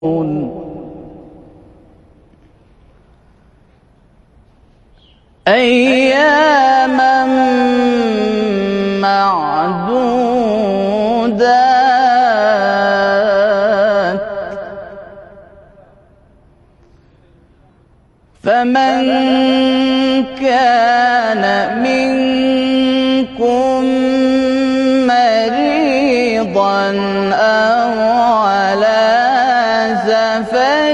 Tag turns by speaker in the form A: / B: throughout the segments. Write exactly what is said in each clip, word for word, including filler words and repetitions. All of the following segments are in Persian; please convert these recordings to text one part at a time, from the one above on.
A: أياما معدودات، فمن كان منكم مريضا أو على سفر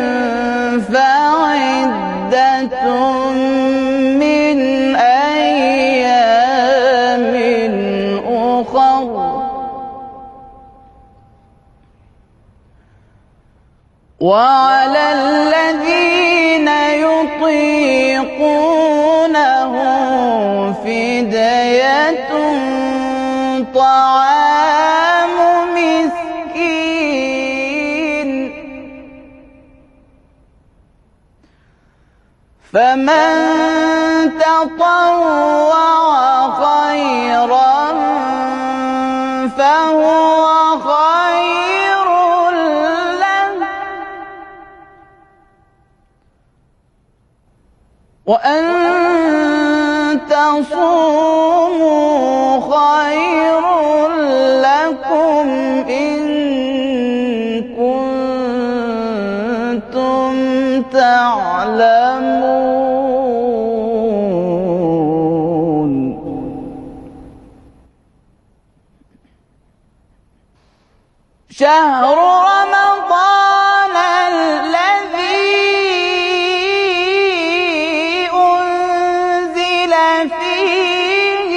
A: فعدة من أيام أخر، وعلى الذين يطيقونه فدية طعام مسكين، فمن تطوع خيرا فهو خير له، وأن تصوموا خير لكم إن كنتم تعلمون. شهر رمضان الذي أنزل فيه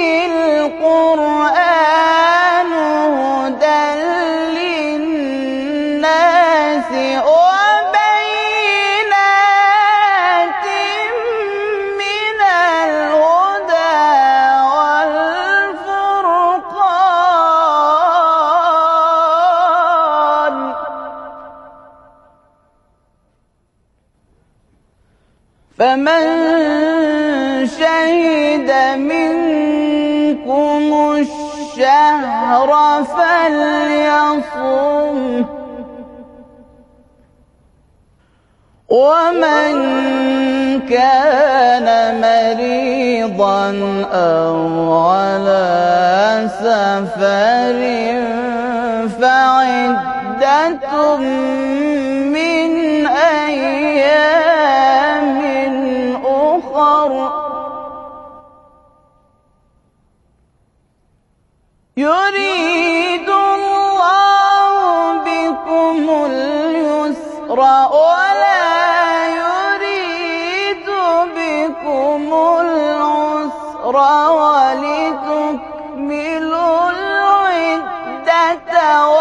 A: القرآن هدى للناس وبينات من الهدى والفرقان، فمن شهد منكم الشهر فليصم، ومن كان مريضا أو على سفر فعدة من أيام أخر، يريد الله بكم اليسر ولا يريد بكم العسر ولتكملوا العدة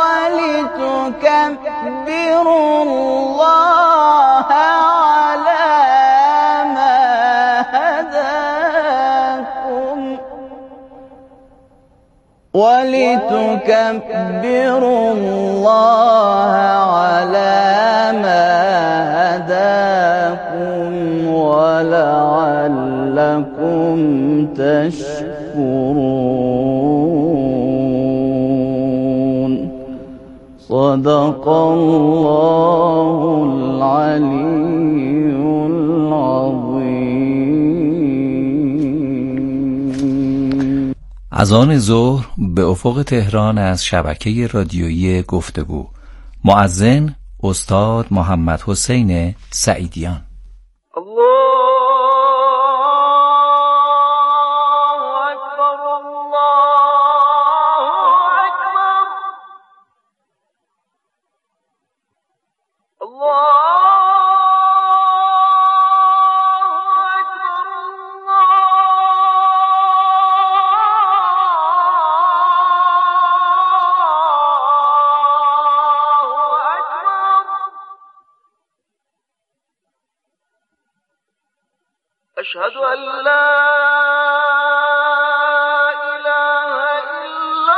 A: ولتكبروا الله على ما هداكم ولتكبروا الله على ما هداكم ولعلكم تشكرون. صدق الله العلي العظيم.
B: اذان ظهر به افق تهران از شبکه رادیویی گفتگو. مؤذن استاد محمد حسین سعیدیان.
C: أشهد أن لا إله إلا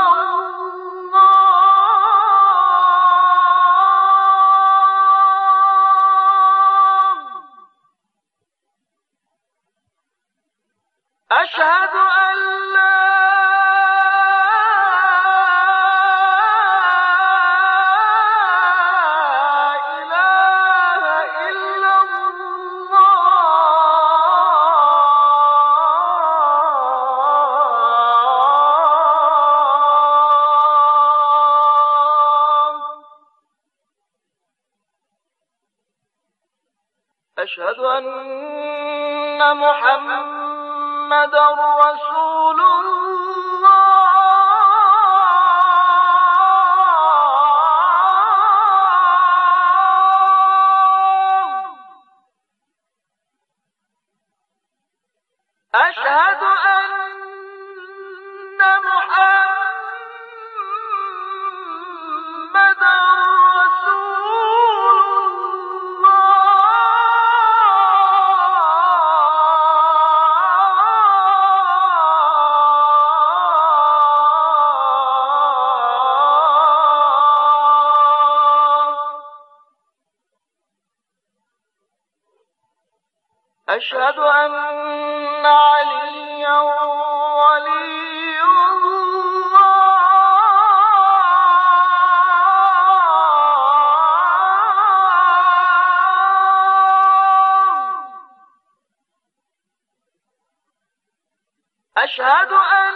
C: الله. أشهد أن لا إله أشهد أن محمدا رسول الله. أشهد أن محمدا رسول الله. أشهد أن عليا ولي الله. أشهد أن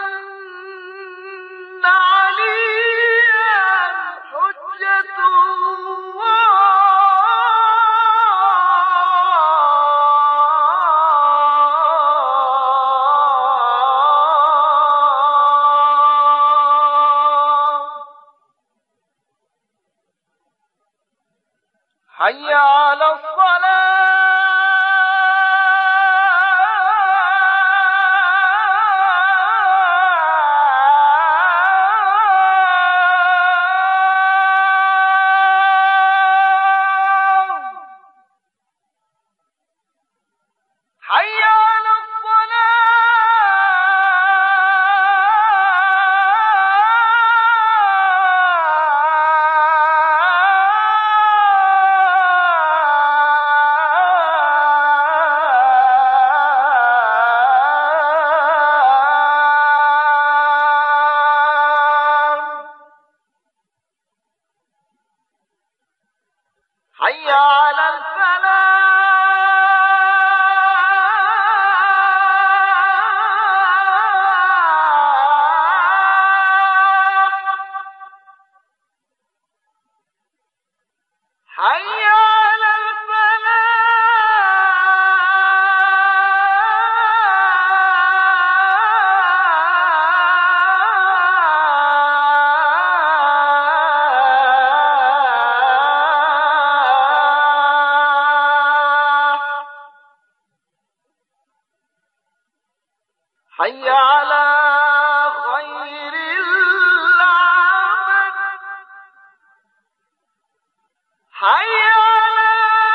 C: عليا حجة حي على الصلاة. حي على حي على الفلاح. حي على حي على خير العمل. حي على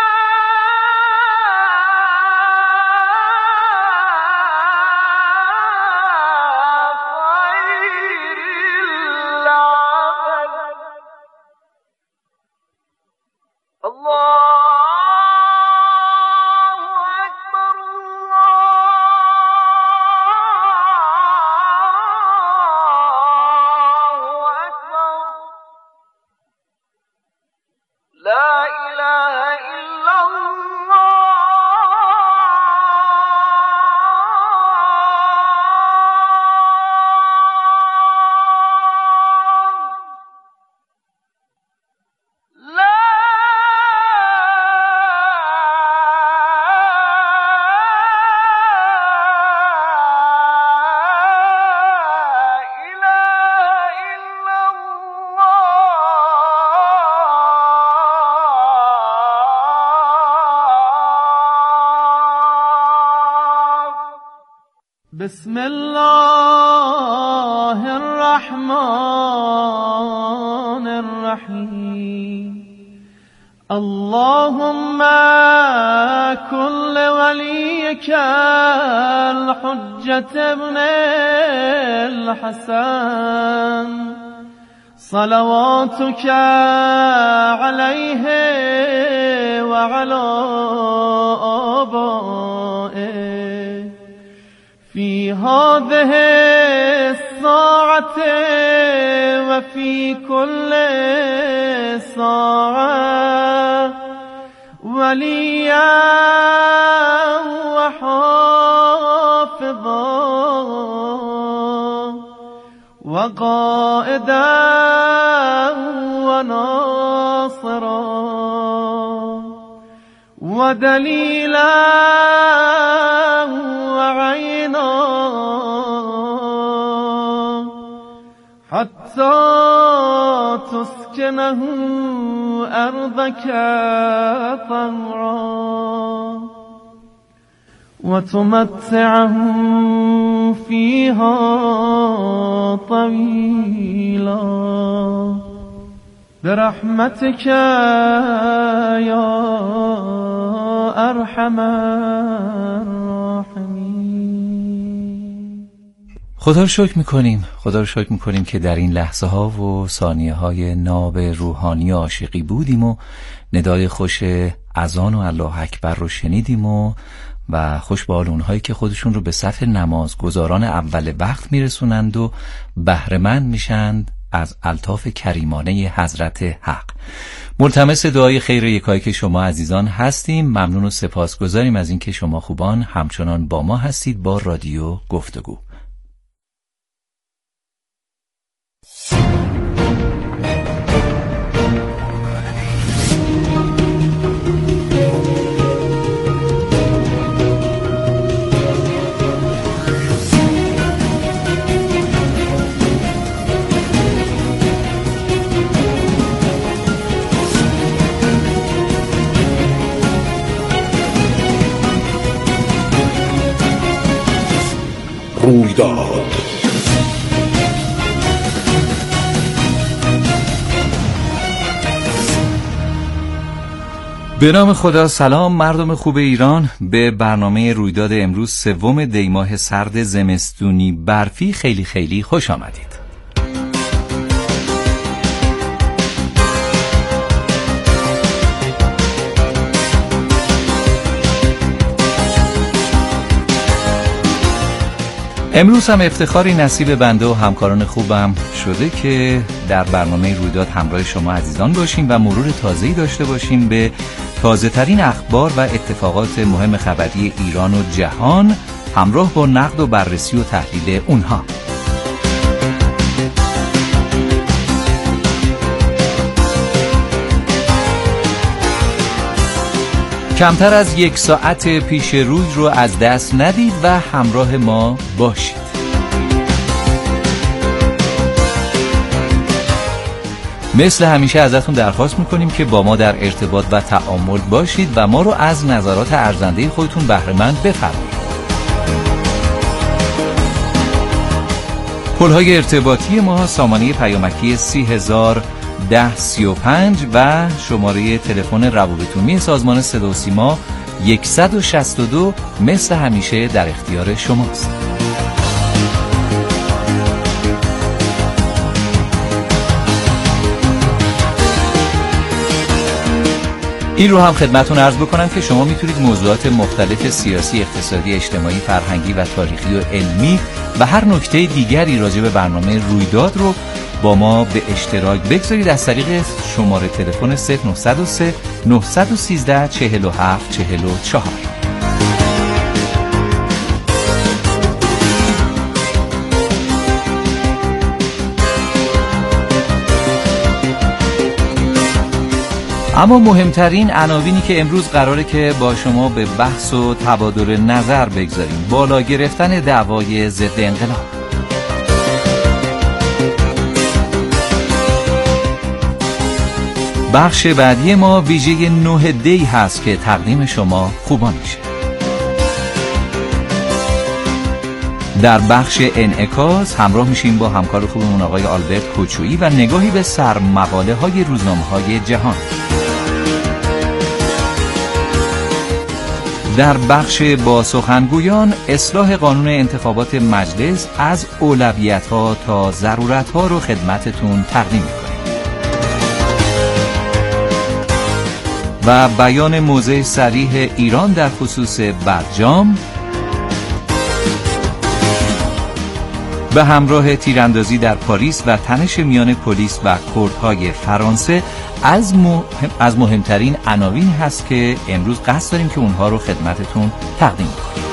C: خير العمل. الله لا إله إلا الله. لا إله إلا بسم الله الرحمن الرحيم. اللهم كن لوليك الحجة ابن الحسن صلواتك عليه وعلى آبائه في هذه الساعة وفي كل ساعة وليا وحافظا وقائدا وناصرا ودليلا وعينا حتى تسكنه أرضك طوعا وتمتعه فيها طويلا برحمتك يا ارحم الراحمین.
B: خدا رو شکر میکنیم خدا رو شکر میکنیم که در این لحظه ها و ثانیه های ناب روحانی عاشقی بودیم و ندای خوش اذان و الله اکبر رو شنیدیم و و خوش به حال اونهایی که خودشون رو به صف نماز گزاران اول وقت میرسونند و بهره‌مند میشند از الطاف کریمانه حضرت حق. ملتمس دعای خیر یکایک شما عزیزان هستیم. ممنون و سپاسگزاریم از اینکه شما خوبان همچنان با ما هستید با رادیو گفتگو.
D: رویداد
B: به نام خدا. سلام مردم خوب ایران. به برنامه رویداد امروز سوم دی ماه سرد زمستونی برفی خیلی خیلی خوش آمدید. امروز هم افتخاری نصیب بنده و همکاران خوبم شده که در برنامه رویداد همراه شما عزیزان باشیم و مرور تازه‌ای داشته باشیم به تازه ترین اخبار و اتفاقات مهم خبری ایران و جهان همراه با نقد و بررسی و تحلیل اونها. کمتر از یک ساعت پیش روی رو از دست ندید و همراه ما باشید. مثل همیشه ازتون درخواست میکنیم که با ما در ارتباط و تعامل باشید و ما رو از نظرات ارزنده خودتون بهره‌مند بفرمایید. پل‌های ارتباطی ما سامانه پیامکی سی هزار ده سی و پنج و شماره تلفن روابط عمومی سازمان صدا و سیما صد و شصت و دو مثل همیشه در اختیار شماست. این رو هم خدمتون عرض بکنم که شما میتونید موضوعات مختلف سیاسی، اقتصادی، اجتماعی، فرهنگی و تاریخی و علمی و هر نکته دیگری راجع به برنامه رویداد رو با ما به اشتراک بگذارید از طریق شماره تلفن صفر نه صفر سه نه یک سه چهل و هفت چهل و چهار. اما مهمترین عناوینی که امروز قراره که با شما به بحث و تبادل نظر بگذاریم: بالا گرفتن دعوای ضد انقلاب، بخش بعدی ما ویژه نه دی هست که تقدیم شما خوبان میشه. در بخش انعکاس همراه میشیم با همکار خوبمون آقای آلبرت کوچویی و نگاهی به سرمقاله های روزنامه های جهان. در بخش با سخنگویان اصلاح قانون انتخابات مجلس از اولویت ها تا ضرورت ها رو خدمتتون تقدیم میکنیم و بیان موضع صریح ایران در خصوص برجام به همراه تیراندازی در پاریس و تنش میان پلیس و کردهای فرانسه از, مهم از مهمترین عناوین هست که امروز قصد داریم که اونها رو خدمتتون تقدیم کنیم.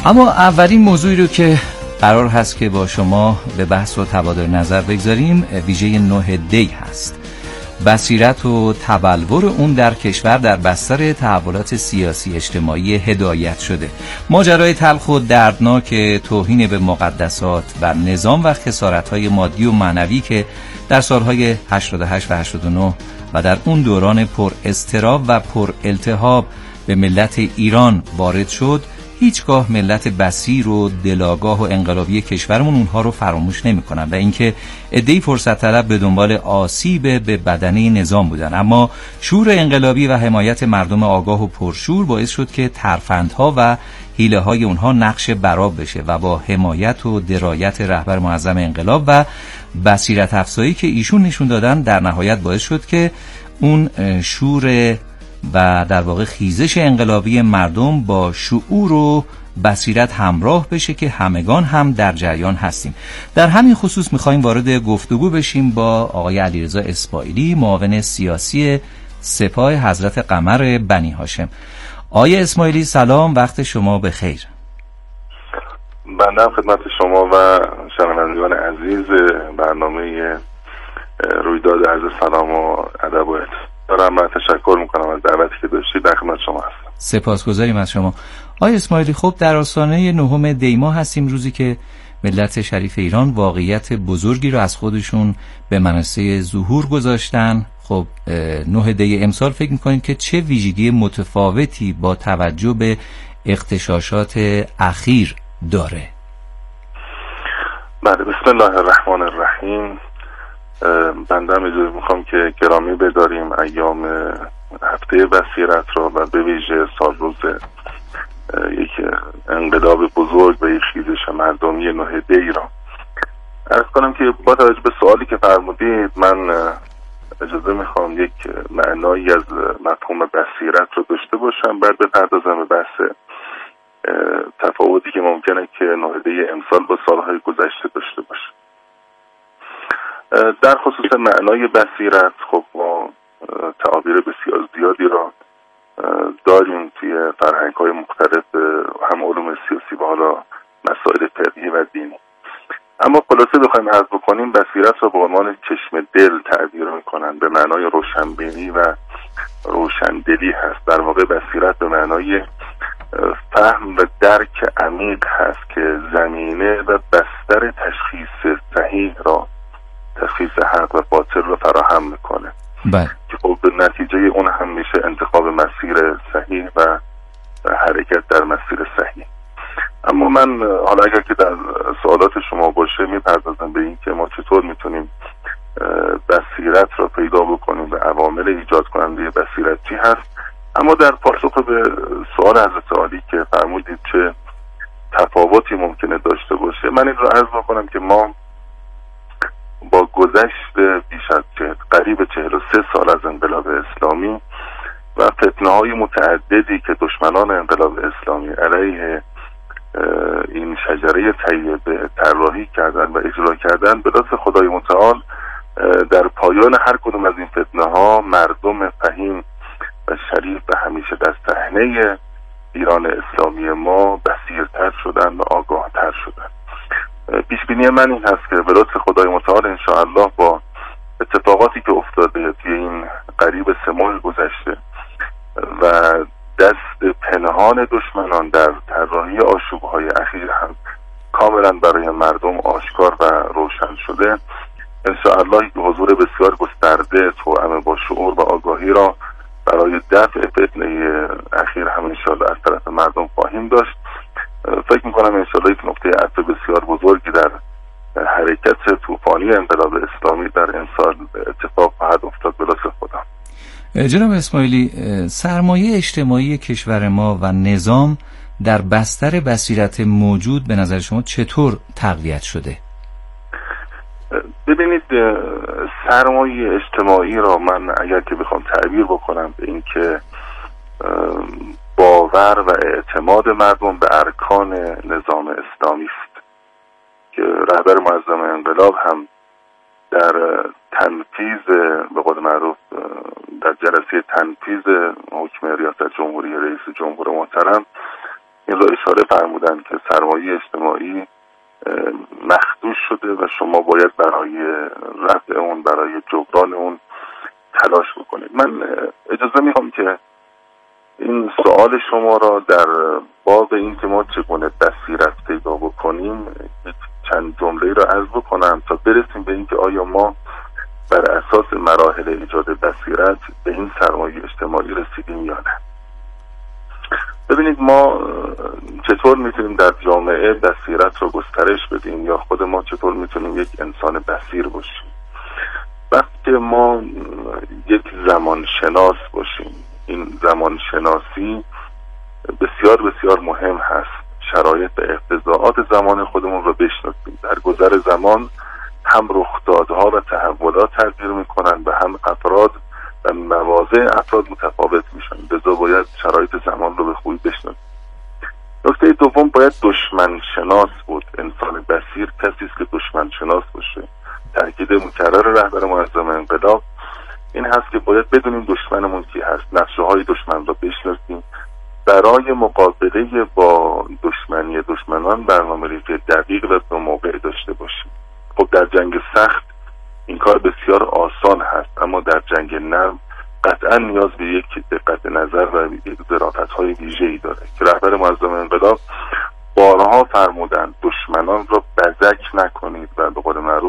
B: اما اولین موضوعی رو که قرار هست که با شما به بحث و تبادل نظر بگذاریم ویژه نه دی هست. بصیرت و تبلور اون در کشور در بستر تحولات سیاسی اجتماعی هدایت شده. ماجرای تلخ و دردناک توهین به مقدسات و نظام و خسارت‌های مادی و معنوی که در سالهای هشتاد و هشت و هشتاد و نه و در اون دوران پر اضطراب و پر التهاب به ملت ایران وارد شد، هیچگاه ملت بصیر و دلاگاه و انقلابی کشورمون اونها رو فراموش نمی‌کنن و اینکه عده‌ای فرصت طلب به دنبال آسیب به بدنه نظام بودن، اما شور انقلابی و حمایت مردم آگاه و پرشور باعث شد که ترفندها و حیله‌های اونها نقش برآب بشه و با حمایت و درایت رهبر معظم انقلاب و بصیرت افزایی که ایشون نشون دادن در نهایت باعث شد که اون شور و در واقع خیزش انقلابی مردم با شعور و بصیرت همراه بشه که همگان هم در جریان هستیم. در همین خصوص میخوایم وارد گفتگو بشیم با آقای علیرضا اسماعیلی، معاون سیاسی سپاه حضرت قمر بنی هاشم. آقای اسماعیلی سلام، وقت شما بخیر.
D: بنده هم خدمت شما و شنوندگان عزیز برنامه رویداد عرض سلام و ادب و احترام دارم و تشکر میکنم از دعوتی که داشتید. در خدمت شما هستم.
B: سپاسگزاریم از شما. آقای اسماعیلی، خب در آستانه نهم دی ماه هستیم، روزی که ملت شریف ایران واقعیت بزرگی رو از خودشون به منصه ظهور گذاشتن. خب نه دی امسال فکر میکنید که چه ویژگی متفاوتی با توجه به اغتشاشات اخیر داره؟
D: بله، بسم الله الرحمن الرحیم. بنده هم اجازه میخوام که گرامی بداریم ایام هفته بصیرت رو و به ویژه سال روز یک انقلاب بزرگ و یک خیزش مردمی نه دی را عرض کنم که با توجه به سوالی که فرمودید من اجازه میخوام یک معنایی از مفهوم بصیرت رو داشته باشم، بعد بپردازم به بحث تفاوتی که ممکنه که نه دی امسال با سالهای گذشته داشته باشه. در خصوص معنای بصیرت خب ما تعابیر بسیار زیادی را داریم توی فرهنگ‌های مختلف، هم علوم سیاسی و حالا مسائل فقهی و دینی. اما خلاصه بخوایم عرض بکنیم بصیرت را به عنوان چشم دل تعبیر میکنن، به معنای روشنبینی و روشندلی هست. در واقع بصیرت به معنای فهم و درک عمیق هست که زمینه و بستر تشخیص صحیح را، تشخیص حق و باطل رو فراهم میکنه.
B: بله.
D: که خب به نتیجه اون هم میشه انتخاب مسیر صحیح و حرکت در مسیر صحیح. اما من حالا اگر که در سوالات شما باشه میپردازم به این که ما چطور میتونیم بصیرت را پیدا بکنیم و عوامل ایجاد کننده بصیرت چی هست. اما در پاسخ به سوال حضرت عالی که فرمودید چه تفاوتی ممکنه داشته باشه، من این را عرض بکنم که ما با گذشت بیش از قریب چهل و سه سال از انقلاب اسلامی و فتنه‌های متعددی که دشمنان انقلاب اسلامی علیه این شجره طیبه طراحی کردن و اجرا کردن، به لطف خدای متعال در پایان هر کدوم از این فتنه‌ها مردم فهیم و شریف و همیشه در صحنه ایران اسلامی ما بصیرتر شدن و آگاهتر شدن. پیشبینی من این هست که به لطف خدای متعال انشاءالله با اتفاقاتی که افتاده توی این قریب سه ماه گذشته و دست پنهان دشمنان در طراحی آشوب‌های اخیر هم کاملا برای مردم آشکار و روشن شده، انشاءالله که حضور بسیار گسترده توأم با شعور و آگاهی را برای دفع فتنه اخیر هم انشاءالله از طرف مردم خواهیم داشت. فکر میکنم انشاءالله یک نقطه عطف بسیار بزرگی در حرکت طوفانی انقلاب اسلامی در امسال اتفاق خواهد افتاد به لطف خدا.
B: جناب اسماعیلی، سرمایه اجتماعی کشور ما و نظام در بستر بصیرت موجود به نظر شما چطور تقویت شده؟
D: ببینید، سرمایه اجتماعی را من اگر که بخوام تعبیر بکنم به این که باور و اعتماد مردم به ارکان نظام اسلامی است که رهبر معظم انقلاب هم در تنفیذ به قول معروف در جلسه تنفیذ حکم ریاست جمهوری رئیس جمهور محترم این را اشاره فرمودن که سرمایه اجتماعی مخدوش شده و شما باید برای رفع اون، برای جبران اون تلاش بکنید. من اجازه میخوام که این سوال شما را در باب این که ما چگونه بصیرت پیدا بکنیم چند جمله را عرض بکنم تا برسیم به این که آیا ما بر اساس مراحل ایجاد بصیرت به این سرمایه اجتماعی رسیدیم یا نه. ببینید ما چطور میتونیم در جامعه بصیرت رو گسترش بدیم یا خود ما چطور میتونیم یک انسان بصیر باشیم. وقتی ما یک زمان شناس باشیم، این زمان شناسی بسیار بسیار مهم هست. شرایط و اقتضاعات زمان خودمون رو بشناسیم. در گذر زمان هم رخدادها و تحولات تغییر میکنن و هم افراد و مواضع افراد متفاوت میشن، لذا باید شرایط زمان رو به خوبی بشناسیم. نکته دوم باید دشمن شناس بود. انسان بصیر کسی است که دشمن شناس باشه. تاکید مکرر رهبر معظم انقلاب این هست که باید بدونیم دشمنمون کی هست، نقشه های دشمن رو بشناسیم، برای مقابله با دشمنی دشمنان برنامه‌ریزی دقیق و به موقع داشته باشیم. خب در جنگ سخت این کار بسیار آسان هست، اما در جنگ نرم قطعا نیاز به یک دقت نظر و یک ظرافت‌های ویژه‌ای داره که رهبر معظم انقلاب بارها فرمودن دشمنان را بزک نکنید و به قول معروف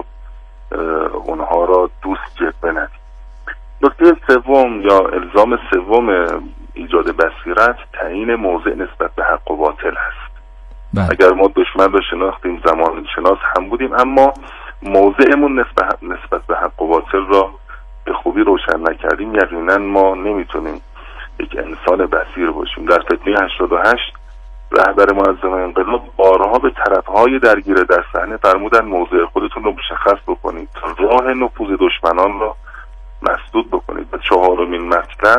D: اونها را دوست جلوه ندید. نکته سوم یا الزام سوم ایجاد بصیرت تعیین موضع نسبت به حق و باطل هست. بله. اگر ما دشمن را شناختیم، زمان شناس هم بودیم، اما موضعمون نسبت نسبت به حق و باطل را به خوبی روشن نکردیم، یقینا ما نمیتونیم یک انسان بصیر باشیم. در فتنه هشتاد و هشت رهبر معظم انقلاب بارها به طرفهای درگیر در صحنه فرمودن موضع خودتون رو مشخص بکنید تا راه نفوذ دشمنان را مسدود بکنید. و چهارمین مطلب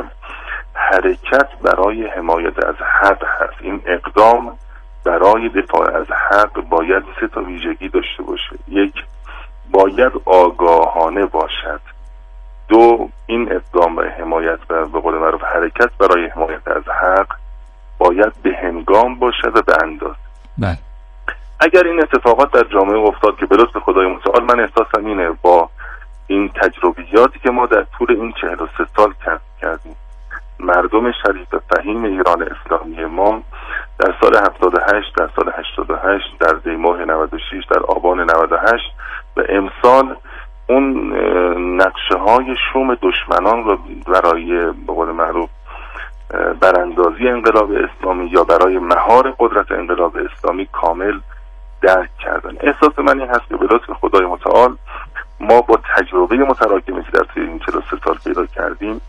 D: حرکت برای حمایت از حق هست. این اقدام برای دفاع از حق باید سه تا ویژگی داشته باشه. یک، باید آگاهانه باشد. دو، این اقدام و حمایت و به قول معروف حرکت برای حمایت از حق باید به هنگام باشد و به اندازه. بله. اگر این اتفاقات در جامعه افتاد که به لطف خدای متعال من احساسم اینه با این تجربیاتی که ما در طول این چهل و سه سال کسب کردیم، مردم شریف و فهیم ایران اسلامی ما در سال هفتاد و هشت، در سال هشتاد و هشت، در دی ماه نود و شش، در آبان نود و هشت و امسال اون نقشه های شوم دشمنان رو برای به قول معروف براندازی انقلاب اسلامی یا برای مهار قدرت انقلاب اسلامی کامل درک کردن. احساس من این هست که به لطف خدای متعال ما با تجربه متراکمی که در طی این چهل و سه سال پیدا کردیم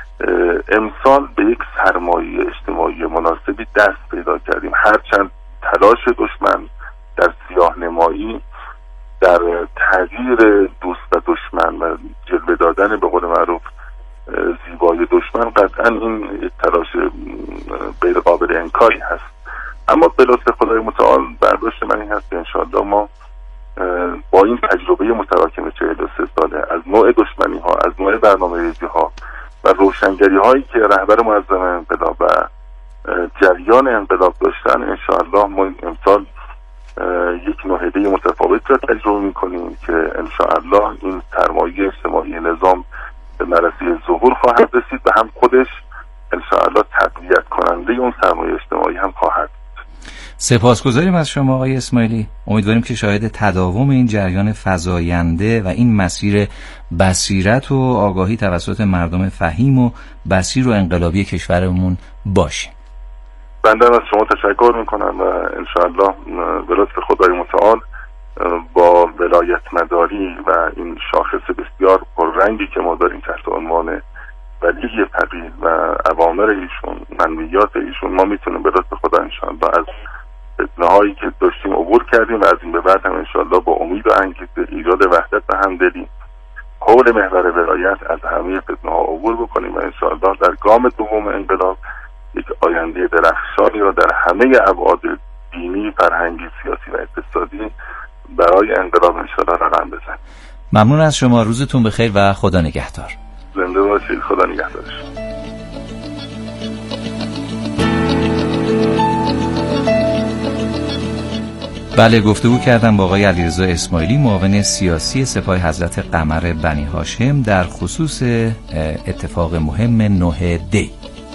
D: امسال به یک سرمایه اجتماعی مناسبی دست پیدا کردیم. هرچند تلاش دشمن در سیاه نمایی، در تغییر دوست و دشمن و جلوه دادن به قول معروف زیبای دشمن قطعا این تلاش غیر قابل انکاری هست، اما به لطف خدای متعال برداشت من این هست که انشاءالله ما با این تجربه متراکم چهل و سه ساله از نوع دشمنی ها، از نوع برنامه ریزی ها و روشنگری هایی که رهبر معظم انقلاب و جریان انقلاب داشتن، انشاءالله ما امسال یک نهضه متفاوت را تجربه میکنیم که انشاءالله این سرمایه اجتماعی نظام به مرحله ظهور خواهد رسید و هم خودش انشاءالله تقویت کننده اون سرمایه اجتماعی هم خواهد.
B: سپاسگزاریم از شما آقای اسماعیلی. امیدواریم که شاهد تداوم این جریان فزاینده و این مسیر بصیرت و آگاهی توسط مردم فهیم و بصیر و انقلابی کشورمون باشیم.
D: بنده از شما تشکر میکنم و انشاءالله به لطف خدای متعال با ولایت مداری و این شاخص بسیار پررنگی که ما داریم تحت عنوان ولی فقیه و اوامر ایشون، منویات ایشون، ما میتونیم به لطف خدا انشاءالله از فتنه‌هایی که داشتیم عبور کردیم و از این به بعد هم انشاءالله با امید و انگیزه ایجاد وحدت و همدلی حول محور ولایت از همه فتنه‌ها عبور بکنیم و انشاءالله در گام دوم انقلاب یک آینده درخشانی را در همه ابعاد دینی، فرهنگی، سیاسی و اقتصادی برای انقلاب انشاءالله رقم بزنیم.
B: ممنون از شما. روزتون بخیر و خدا نگهدار.
D: زنده باشید. خدا نگهدارش.
B: بله، گفتگو کردم با آقای علیرضا اسماعیلی، معاون سیاسی سپاه حضرت قمر بنی هاشم در خصوص اتفاق مهم نه دی.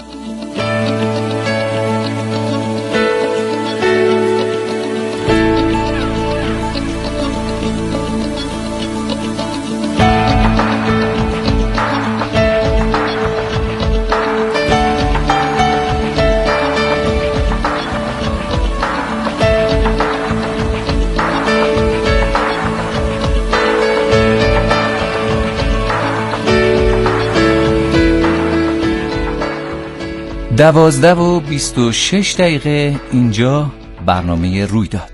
B: دوازده و بیست و شش دقیقه اینجا برنامه رویداد.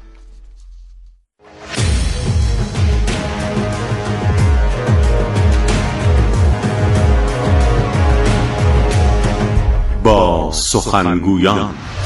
E: با سخنگویان.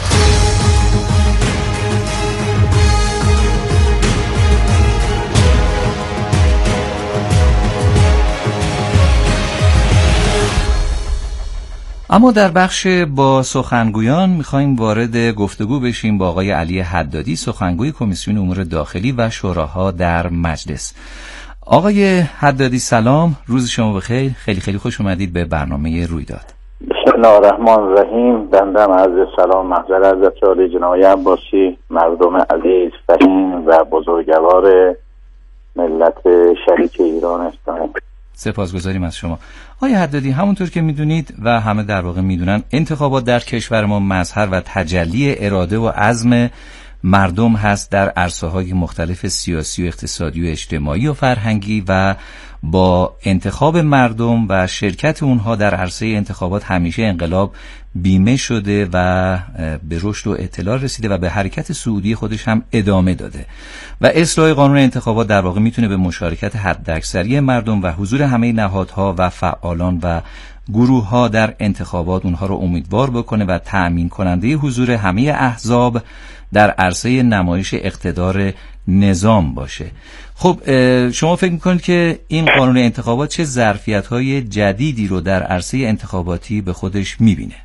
B: اما در بخش با سخنگویان میخوایم وارد گفتگو بشیم با آقای علی حدادی، سخنگوی کمیسیون امور داخلی و شوراها در مجلس. آقای حدادی سلام، روز شما بخیر، خیلی خیلی خوش اومدید به برنامه رویداد.
F: بسم الله الرحمن الرحیم. بنده عرض سلام محضر حضرت عالی جناب عباسی، مردم عزیز فهیم و بزرگوار ملت شریک ایران اسلامی.
B: سپاسگزاریم از شما. آقای حدادی، همونطور که میدونید و همه در واقع میدونن، انتخابات در کشور ما مظهر و تجلی اراده و عزم مردم هست در عرصه‌های مختلف سیاسی و اقتصادی و اجتماعی و فرهنگی، و با انتخاب مردم و شرکت اونها در عرصه انتخابات همیشه انقلاب بیمه شده و به رشد و اطلاع رسیده و به حرکت صعودی خودش هم ادامه داده و اصلاح قانون انتخابات در واقع میتونه به مشارکت حداکثری مردم و حضور همه نهادها و فعالان و گروه ها در انتخابات اونها رو امیدوار بکنه و تأمین کننده حضور همه احزاب در عرصه نمایش اقتدار نظام باشه. خب شما فکر میکنید که این قانون انتخابات چه ظرفیت‌های جدیدی رو در عرصه انتخاباتی به خودش میبینه؟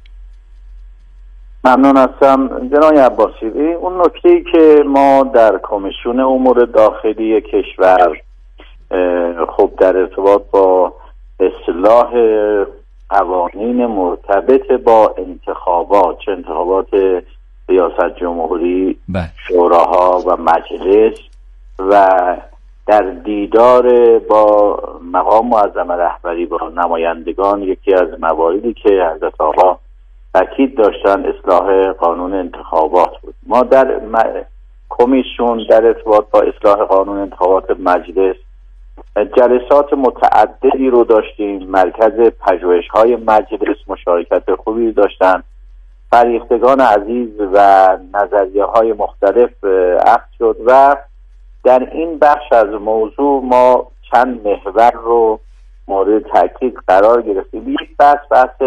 F: ممنون هستم جناب عباسی. اون نکته‌ای که ما در کمیسیون امور داخلی کشور خب در ارتباط با اصلاح قوانین مرتبط با انتخابات، چه انتخابات ریاست جمهوری،
B: بله،
F: شوراها و مجلس، و در دیدار با مقام معظم رهبری با نمایندگان، یکی از مواردی که حضرت آقا تاکید داشتن اصلاح قانون انتخابات بود. ما در کمیسیون در ارتباط با اصلاح قانون انتخابات مجلس جلسات متعددی رو داشتیم. مرکز پژوهش‌های مجلس مشارکت خوبی داشتن، فریختگان عزیز و نظریه‌های مختلف عقد شد و در این بخش از موضوع ما چند محور رو مورد تاکید قرار گرفتیم. یک بحث بحث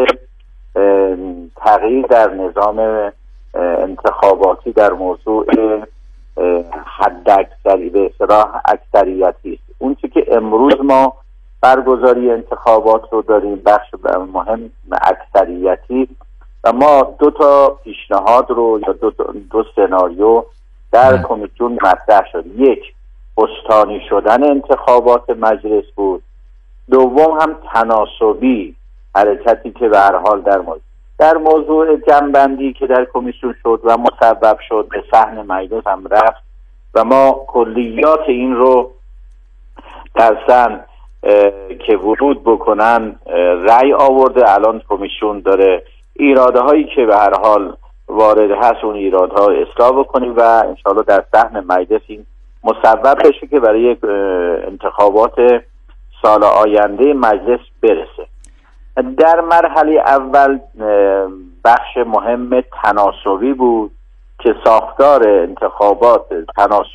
F: تغییر در نظام انتخاباتی در موضوع حد اکثری به اصطلاح اکثریتی است. اون چیزی که امروز ما برگزاری انتخابات رو داریم بخش مهم اکثریتی، و ما دو تا پیشنهاد رو یا دو, دو سناریو در کمیسیون مطرح شد. یک، استانی شدن انتخابات مجلس بود. دوم هم تناسبی، حرکتی که به هر حال در موضوع در موضوع جنبندی که در کمیسیون شد و مسبب شد به صحن مجلس هم رفت و ما کلیات این رو در صحن که ورود بکنن رأی آورده. الان کمیسیون داره ایراده هایی که به هر حال وارد هست اون ایرادها اصلاح بکنیم و انشاءالله در صحن مجلس این مسبب بشه که برای یک انتخابات سال آینده مجلس برسه. در مرحله اول بخش مهم تناسبی بود که ساختار انتخابات تناسبی